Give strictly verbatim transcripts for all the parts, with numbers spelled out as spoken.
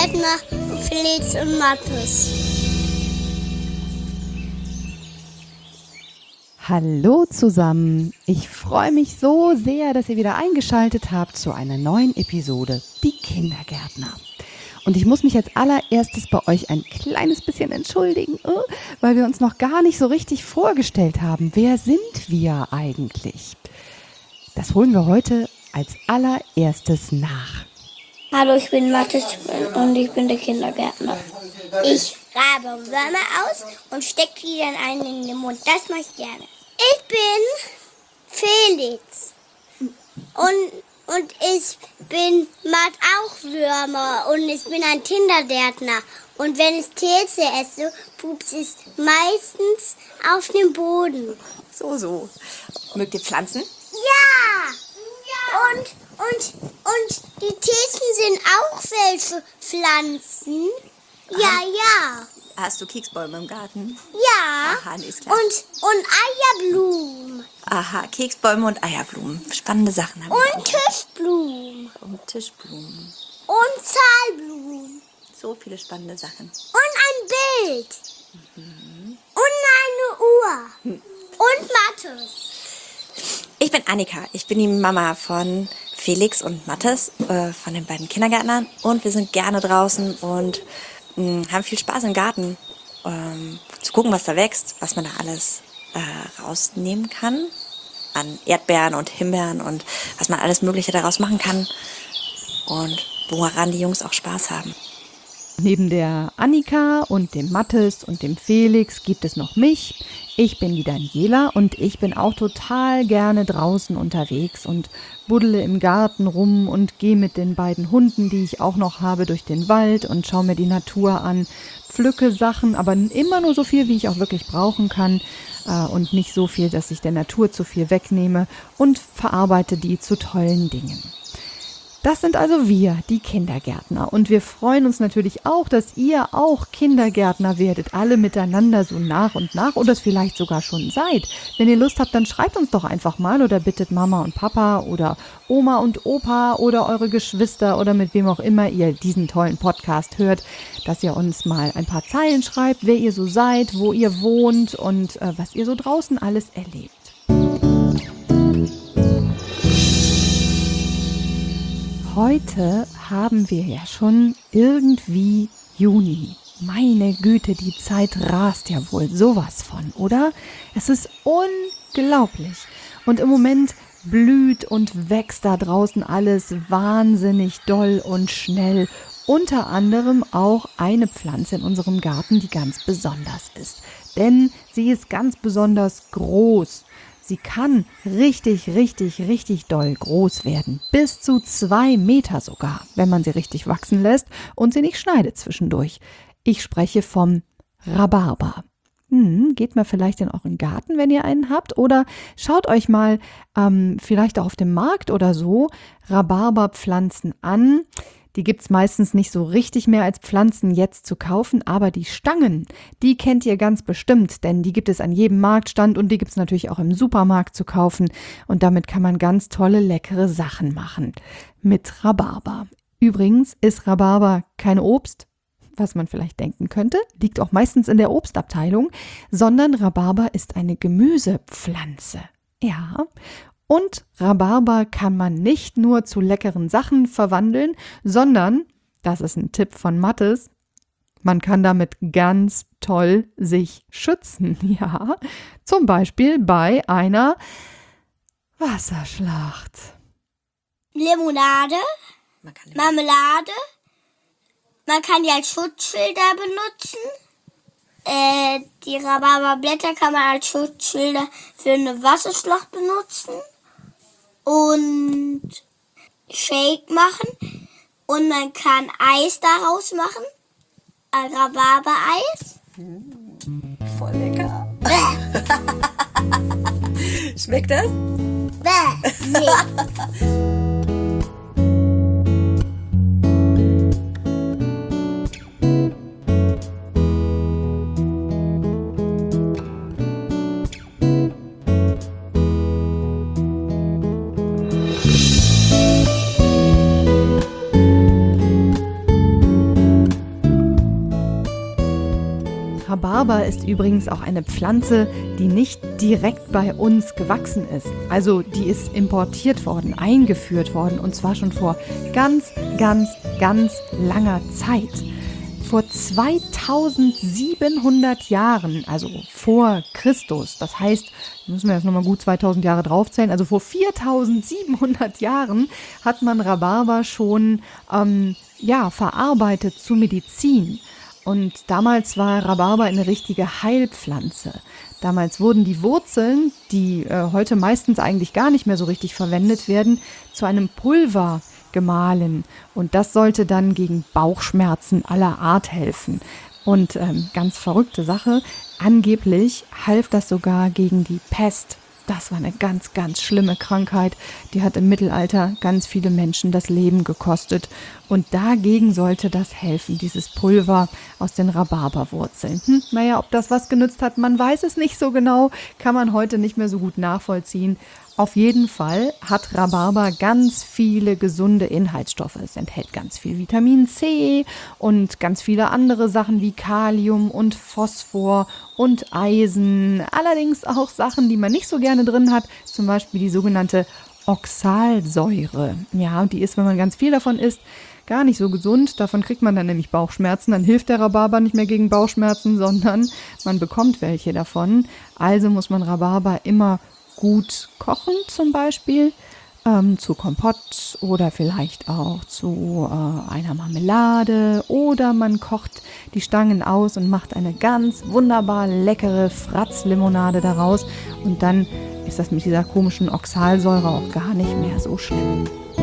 Kindergärtner Felix und Mathis. Hallo zusammen, ich freue mich so sehr, dass ihr wieder eingeschaltet habt zu einer neuen Episode Die Kindergärtner. Und ich muss mich als allererstes bei euch ein kleines bisschen entschuldigen, weil wir uns noch gar nicht so richtig vorgestellt haben. Wer sind wir eigentlich? Das holen wir heute als allererstes nach. Hallo, ich bin Mathis und ich bin der Kindergärtner. Ich grabe Würmer aus und stecke die dann einen in den Mund. Das mache ich gerne. Ich bin Felix und, und ich bin mag auch Würmer und ich bin ein Kindergärtner. Und wenn ich Käse esse, pups es meistens auf dem Boden. So, so. Mögt ihr Pflanzen? Ja! Ja! Und, und, und die Käsen sind auch welche Pflanzen. Ja, ja. Hast du Keksbäume im Garten? Ja. Aha, nee, ist klar. Und, und Eierblumen. Aha, Keksbäume und Eierblumen. Spannende Sachen. Haben Und Tischblumen. Und Tischblumen. Und Zahlblumen. So viele spannende Sachen. Und ein Bild. Mhm. Und eine Uhr. Hm. Und Mathis. Ich bin Annika. Ich bin die Mama von Felix und Mathis, äh, von den beiden Kindergärtnern. Und wir sind gerne draußen und mh, haben viel Spaß im Garten. Ähm, zu gucken, was da wächst, was man da alles äh, rausnehmen kann. An Erdbeeren und Himbeeren und was man alles Mögliche daraus machen kann. Und woran die Jungs auch Spaß haben. Neben der Annika und dem Mathis und dem Felix gibt es noch mich. Ich bin die Daniela und ich bin auch total gerne draußen unterwegs und buddele im Garten rum und gehe mit den beiden Hunden, die ich auch noch habe, durch den Wald und schaue mir die Natur an, pflücke Sachen, aber immer nur so viel, wie ich auch wirklich brauchen kann äh, und nicht so viel, dass ich der Natur zu viel wegnehme und verarbeite die zu tollen Dingen. Das sind also wir, die Kindergärtner. Und wir freuen uns natürlich auch, dass ihr auch Kindergärtner werdet, alle miteinander so nach und nach oder es vielleicht sogar schon seid. Wenn ihr Lust habt, dann schreibt uns doch einfach mal oder bittet Mama und Papa oder Oma und Opa oder eure Geschwister oder mit wem auch immer ihr diesen tollen Podcast hört, dass ihr uns mal ein paar Zeilen schreibt, wer ihr so seid, wo ihr wohnt und äh, was ihr so draußen alles erlebt. Heute haben wir ja schon irgendwie Juni. Meine Güte, die Zeit rast ja wohl sowas von, oder? Es ist unglaublich. Und im Moment blüht und wächst da draußen alles wahnsinnig doll und schnell. Unter anderem auch eine Pflanze in unserem Garten, die ganz besonders ist. Denn sie ist ganz besonders groß. Sie kann richtig, richtig, richtig doll groß werden. Bis zu zwei Meter sogar, wenn man sie richtig wachsen lässt und sie nicht schneidet zwischendurch. Ich spreche vom Rhabarber. Hm, geht mal vielleicht in euren Garten, wenn ihr einen habt. Oder schaut euch mal ähm, vielleicht auch auf dem Markt oder so Rhabarberpflanzen an. Die gibt es meistens nicht so richtig mehr als Pflanzen jetzt zu kaufen, aber die Stangen, die kennt ihr ganz bestimmt, denn die gibt es an jedem Marktstand und die gibt es natürlich auch im Supermarkt zu kaufen und damit kann man ganz tolle, leckere Sachen machen mit Rhabarber. Übrigens ist Rhabarber kein Obst, was man vielleicht denken könnte, liegt auch meistens in der Obstabteilung, sondern Rhabarber ist eine Gemüsepflanze. Ja, und Rhabarber kann man nicht nur zu leckeren Sachen verwandeln, sondern, das ist ein Tipp von Mathis, man kann damit ganz toll sich schützen. Ja, zum Beispiel bei einer Wasserschlacht. Limonade, Man kann Marmelade, man kann die als Schutzschilder benutzen. Äh, die Rhabarberblätter kann man als Schutzschilder für eine Wasserschlacht benutzen. Und Shake machen. Und man kann Eis daraus machen. Ein Rhabarbereis. voll lecker. Bäh, Schmeckt das? bäh, nee. übrigens auch eine Pflanze, die nicht direkt bei uns gewachsen ist. Also die ist importiert worden, eingeführt worden und zwar schon vor ganz, ganz, ganz langer Zeit. Vor zweitausendsiebenhundert Jahren, also vor Christus, das heißt, müssen wir jetzt nochmal gut zweitausend Jahre draufzählen, also vor viertausendsiebenhundert Jahren hat man Rhabarber schon ähm, ja, verarbeitet zu Medizin. Und damals war Rhabarber eine richtige Heilpflanze. Damals wurden die Wurzeln, die äh, heute meistens eigentlich gar nicht mehr so richtig verwendet werden, zu einem Pulver gemahlen. Und das sollte dann gegen Bauchschmerzen aller Art helfen. Und ähm, ganz verrückte Sache, angeblich half das sogar gegen die Pest. Das war eine ganz, ganz schlimme Krankheit. Die hat im Mittelalter ganz viele Menschen das Leben gekostet. Und dagegen sollte das helfen, dieses Pulver aus den Rhabarberwurzeln. Hm, naja, ob das was genützt hat, man weiß es nicht so genau, kann man heute nicht mehr so gut nachvollziehen. Auf jeden Fall hat Rhabarber ganz viele gesunde Inhaltsstoffe. Es enthält ganz viel Vitamin C und ganz viele andere Sachen wie Kalium und Phosphor und Eisen. Allerdings auch Sachen, die man nicht so gerne drin hat, zum Beispiel die sogenannte Oxalsäure. Ja, die ist, wenn man ganz viel davon isst, gar nicht so gesund. Davon kriegt man dann nämlich Bauchschmerzen. Dann hilft der Rhabarber nicht mehr gegen Bauchschmerzen, sondern man bekommt welche davon. Also muss man Rhabarber immer gut kochen zum Beispiel, ähm, zu Kompott oder vielleicht auch zu äh, einer Marmelade oder man kocht die Stangen aus und macht eine ganz wunderbar leckere Fratzlimonade daraus und dann ist das mit dieser komischen Oxalsäure auch gar nicht mehr so schlimm.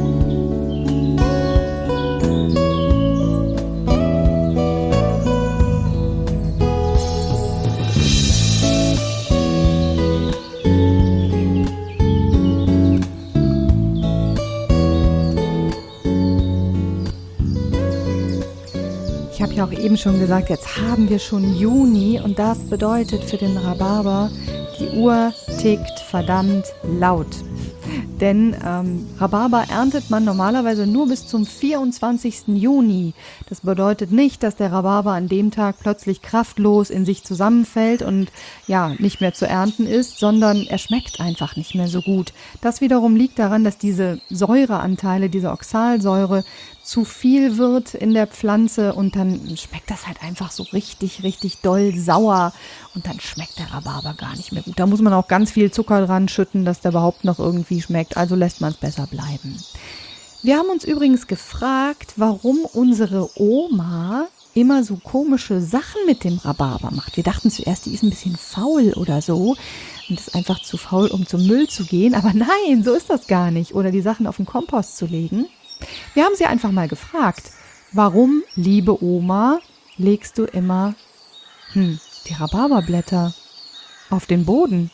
Ich habe ja auch eben schon gesagt, jetzt haben wir schon Juni und das bedeutet für den Rhabarber, die Uhr tickt verdammt laut. Denn ähm, Rhabarber erntet man normalerweise nur bis zum vierundzwanzigsten Juni. Das bedeutet nicht, dass der Rhabarber an dem Tag plötzlich kraftlos in sich zusammenfällt und ja nicht mehr zu ernten ist, sondern er schmeckt einfach nicht mehr so gut. Das wiederum liegt daran, dass diese Säureanteile, diese Oxalsäure zu viel wird in der Pflanze und dann schmeckt das halt einfach so richtig, richtig doll sauer und dann schmeckt der Rhabarber gar nicht mehr gut. Da muss man auch ganz viel Zucker dran schütten, dass der überhaupt noch irgendwie schmeckt, also lässt man es besser bleiben. Wir haben uns übrigens gefragt, warum unsere Oma immer so komische Sachen mit dem Rhabarber macht. Wir dachten zuerst, die ist ein bisschen faul oder so und ist einfach zu faul, um zum Müll zu gehen, aber nein, so ist das gar nicht. Oder die Sachen auf den Kompost zu legen. Wir haben sie einfach mal gefragt, warum, liebe Oma, legst du immer hm, die Rhabarberblätter auf den Boden?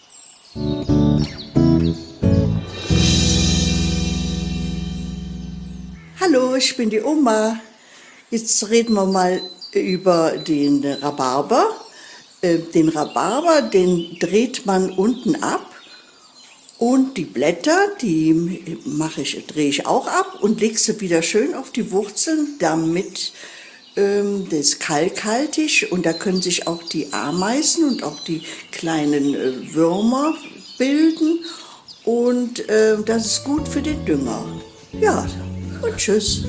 Hallo, ich bin die Oma. Jetzt reden wir mal über den Rhabarber. Den Rhabarber, den dreht man unten ab. Und die Blätter, die mache ich, drehe ich auch ab und lege sie wieder schön auf die Wurzeln, damit ähm, das ist kalkhaltig und da können sich auch die Ameisen und auch die kleinen äh, Würmer bilden und äh, das ist gut für den Dünger. Ja, und tschüss.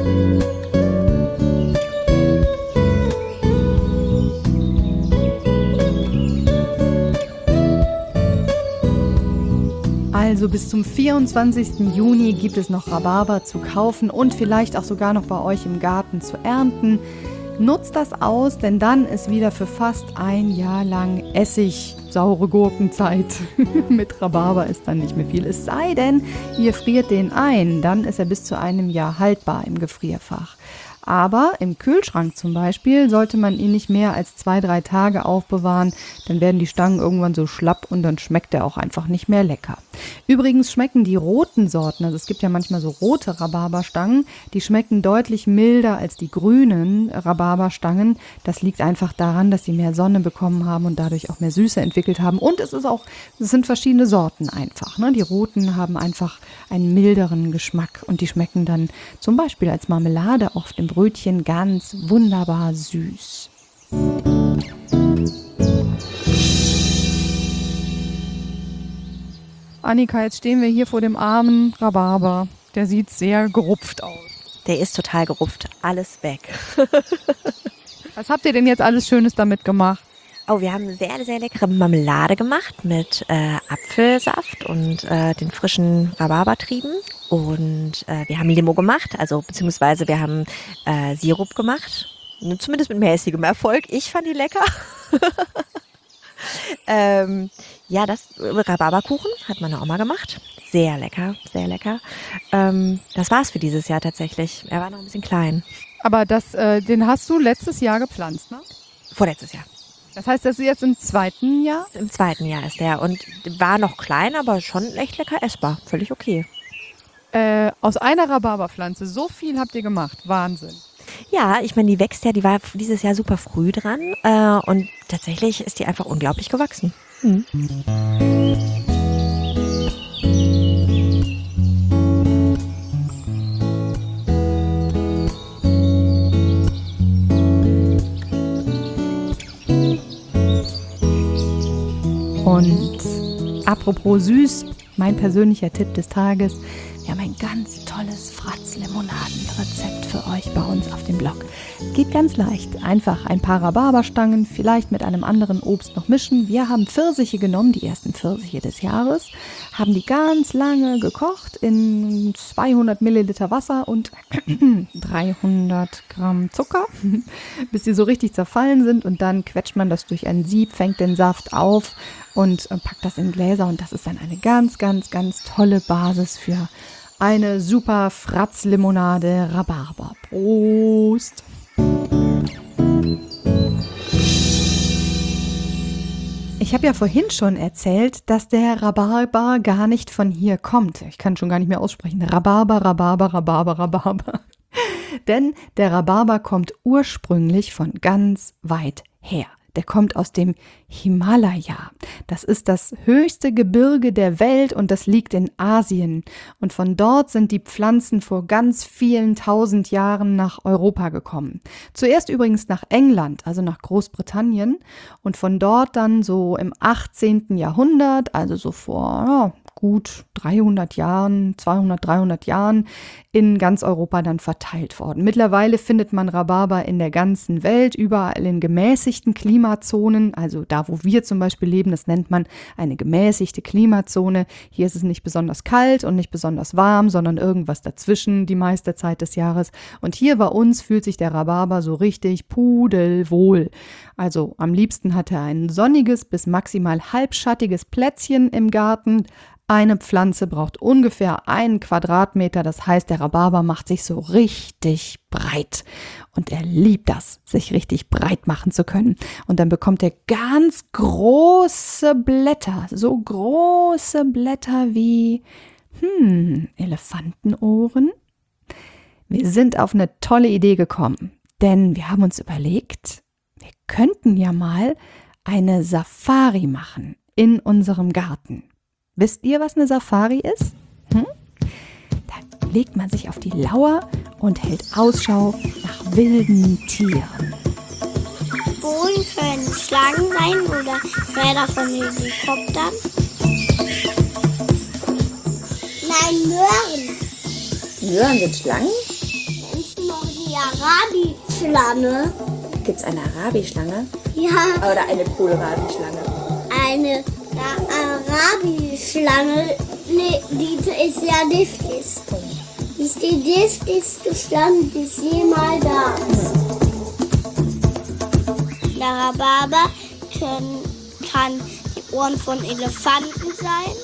Also bis zum vierundzwanzigsten Juni gibt es noch Rhabarber zu kaufen und vielleicht auch sogar noch bei euch im Garten zu ernten. Nutzt das aus, denn dann ist wieder für fast ein Jahr lang Essig, saure Gurkenzeit. Mit Rhabarber ist dann nicht mehr viel. Es sei denn, ihr friert den ein, dann ist er bis zu einem Jahr haltbar im Gefrierfach. Aber im Kühlschrank zum Beispiel sollte man ihn nicht mehr als zwei, drei Tage aufbewahren, dann werden die Stangen irgendwann so schlapp und dann schmeckt er auch einfach nicht mehr lecker. Übrigens schmecken die roten Sorten, also es gibt ja manchmal so rote Rhabarberstangen, die schmecken deutlich milder als die grünen Rhabarberstangen. Das liegt einfach daran, dass sie mehr Sonne bekommen haben und dadurch auch mehr Süße entwickelt haben. Und es ist auch, es sind verschiedene Sorten einfach, ne? Die roten haben einfach einen milderen Geschmack und die schmecken dann zum Beispiel als Marmelade auf dem Brötchen ganz wunderbar süß. Annika, jetzt stehen wir hier vor dem armen Rhabarber. Der sieht sehr gerupft aus. Der ist total gerupft. Alles weg. Was habt ihr denn jetzt alles Schönes damit gemacht? Oh, wir haben sehr, sehr leckere Marmelade gemacht mit äh, Apfelsaft und äh, den frischen Rhabarbertrieben. Und äh, wir haben Limo gemacht, also beziehungsweise wir haben äh, Sirup gemacht. Zumindest mit mäßigem Erfolg. Ich fand die lecker. ähm, ja, das Rhabarberkuchen hat meine Oma gemacht. Sehr lecker, sehr lecker. Ähm, das war's für dieses Jahr tatsächlich. Er war noch ein bisschen klein. Aber das, äh, den hast du letztes Jahr gepflanzt, ne? Vorletztes Jahr. Das heißt, das ist jetzt im zweiten Jahr? Im zweiten Jahr ist der und war noch klein, aber schon echt lecker essbar. Völlig okay. Äh, aus einer Rhabarberpflanze, so viel habt ihr gemacht. Wahnsinn. Ja, ich meine, die wächst ja, die war dieses Jahr super früh dran äh, und tatsächlich ist die einfach unglaublich gewachsen. Mhm. Und apropos süß, mein persönlicher Tipp des Tages. Wir haben ein ganz tolles Fratz-Limonaden-Rezept für euch bei uns auf dem Blog. Geht ganz leicht. Einfach ein paar Rhabarberstangen, vielleicht mit einem anderen Obst noch mischen. Wir haben Pfirsiche genommen, die ersten Pfirsiche des Jahres, haben die ganz lange gekocht in zweihundert Milliliter Wasser und dreihundert Gramm Zucker, bis sie so richtig zerfallen sind. Und dann quetscht man das durch ein Sieb, fängt den Saft auf und packt das in Gläser. Und das ist dann eine ganz, ganz, ganz tolle Basis für eine super Fratz-Limonade Rhabarber. Prost! Ich habe ja vorhin schon erzählt, dass der Rhabarber gar nicht von hier kommt. Ich kann schon gar nicht mehr aussprechen. Rhabarber, Rhabarber, Rhabarber, Rhabarber. Denn der Rhabarber kommt ursprünglich von ganz weit her. Der kommt aus dem Himalaya. Das ist das höchste Gebirge der Welt und das liegt in Asien. Und von dort sind die Pflanzen vor ganz vielen tausend Jahren nach Europa gekommen. Zuerst übrigens nach England, also nach Großbritannien. Und von dort dann so im achtzehnten Jahrhundert, also so vor ja, gut dreihundert Jahren, zweihundert, dreihundert Jahren in ganz Europa dann verteilt worden. Mittlerweile findet man Rhabarber in der ganzen Welt, überall in gemäßigten Klimazonen, also da, wo wir zum Beispiel leben, das nennt man eine gemäßigte Klimazone. Hier ist es nicht besonders kalt und nicht besonders warm, sondern irgendwas dazwischen die meiste Zeit des Jahres. Und hier bei uns fühlt sich der Rhabarber so richtig pudelwohl. Also am liebsten hat er ein sonniges bis maximal halbschattiges Plätzchen im Garten. Eine Pflanze braucht ungefähr einen Quadratmeter, das heißt, der Rhabarber macht sich so richtig breit und er liebt das, sich richtig breit machen zu können. Und dann bekommt er ganz große Blätter, so große Blätter wie hm, Elefantenohren. Wir sind auf eine tolle Idee gekommen, denn wir haben uns überlegt, wir könnten ja mal eine Safari machen in unserem Garten. Wisst ihr, was eine Safari ist? Hm? Da legt man sich auf die Lauer und hält Ausschau nach wilden Tieren. Bohnen können Schlangen sein oder Räder von Helikoptern. Nein, Möhren. Möhren sind Schlangen? Kennst du noch die Arabi-Schlange? Gibt es eine Arabi-Schlange? Ja, Oder eine Kohlrabi-Schlange? eine Arabi-Schlange, nee, die ist ja giftig. Die ist die giftigste Schlange, die es jemals gab. Der Rhabarber können, kann die Ohren von Elefanten sein.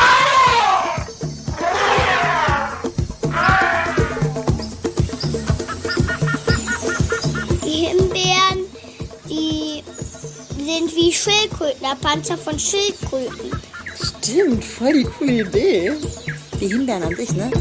Die Himbeeren, die sind wie Schildkröten, der Panzer von Schildkröten. Stimmt, voll die coole Idee. Die Himbeeren an sich, ne?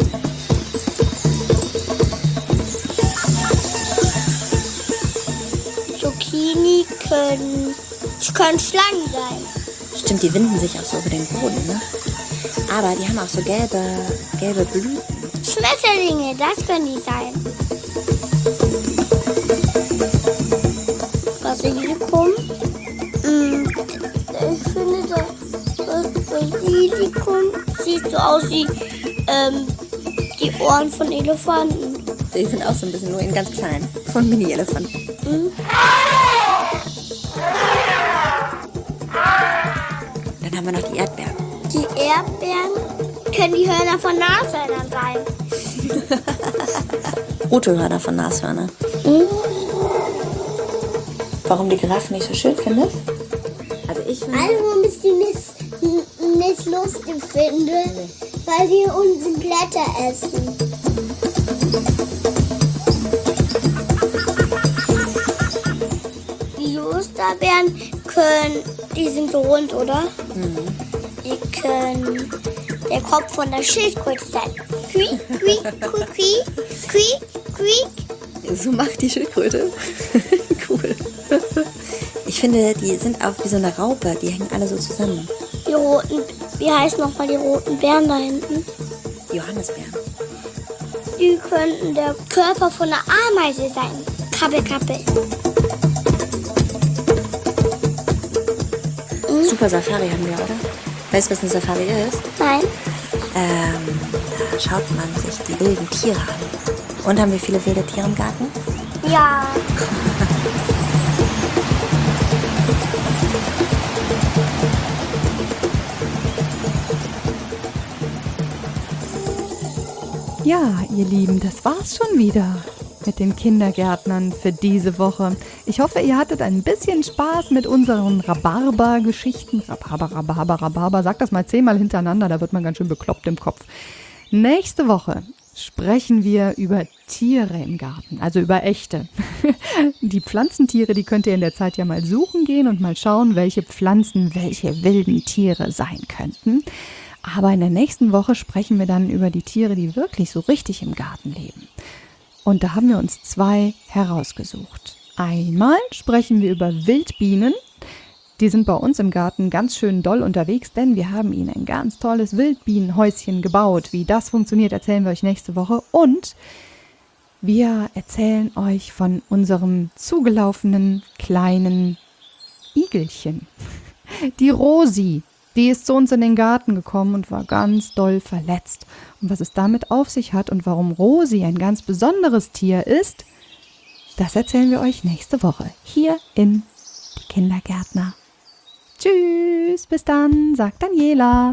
Zucchini können, können Schlangen sein. Stimmt, die winden sich auch so über den Boden, ne? Aber die haben auch so gelbe, gelbe Blüten. Schmetterlinge, das können die sein. Basilikum. Mm, ich finde das, das Basilikum sieht so aus wie ähm, die Ohren von Elefanten. Die sind auch so ein bisschen nur in ganz klein. Von Mini-Elefanten. Mhm. Dann haben wir noch die Erdbeeren. Die Erdbeeren können die Hörner von Nashörnern sein. Rothörner von Nashörnern. Mhm. Warum die Giraffen nicht so schön findest? Also ich finde... Also, warum ich die nicht, nicht lustig finde, weil sie unsere Blätter essen. Die Osterbären können, die sind so rund, oder? Mhm. Die können der Kopf von der Schildkröte sein. Quiek, quiek, quiek, quiek, quiek, quiek. So macht die Schildkröte. Cool. Ich finde, die sind auch wie so eine Raupe. Die hängen alle so zusammen. Die roten, wie heißen nochmal die roten Bären da hinten? Die Johannisbeeren. Die könnten der Körper von einer Ameise sein. Krabbel, krabbel. Mhm. Super Safari haben wir, oder? Weißt du, was eine Safari ist? Nein. Ähm, da schaut man sich die wilden Tiere an. Und haben wir viele wilde Tiere im Garten? Ja. Ja, ihr Lieben, das war's schon wieder mit den Kindergärtnern für diese Woche. Ich hoffe, ihr hattet ein bisschen Spaß mit unseren Rhabarber-Geschichten. Rhabarber, Rhabarber, Rhabarber. Sag das mal zehnmal hintereinander, da wird man ganz schön bekloppt im Kopf. Nächste Woche sprechen wir über Tiere im Garten, also über echte. Die Pflanzentiere, die könnt ihr in der Zeit ja mal suchen gehen und mal schauen, welche Pflanzen welche wilden Tiere sein könnten. Aber in der nächsten Woche sprechen wir dann über die Tiere, die wirklich so richtig im Garten leben. Und da haben wir uns zwei herausgesucht. Einmal sprechen wir über Wildbienen. Die sind bei uns im Garten ganz schön doll unterwegs, denn wir haben ihnen ein ganz tolles Wildbienenhäuschen gebaut. Wie das funktioniert, erzählen wir euch nächste Woche. Und wir erzählen euch von unserem zugelaufenen kleinen Igelchen. Die Rosi. Die ist zu uns in den Garten gekommen und war ganz doll verletzt. Und was es damit auf sich hat und warum Rosi ein ganz besonderes Tier ist, das erzählen wir euch nächste Woche hier in Die Kindergärtner. Tschüss, bis dann, sagt Daniela.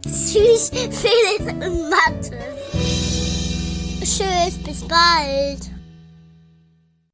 Tschüss, Felix und Mathe. Tschüss, bis bald.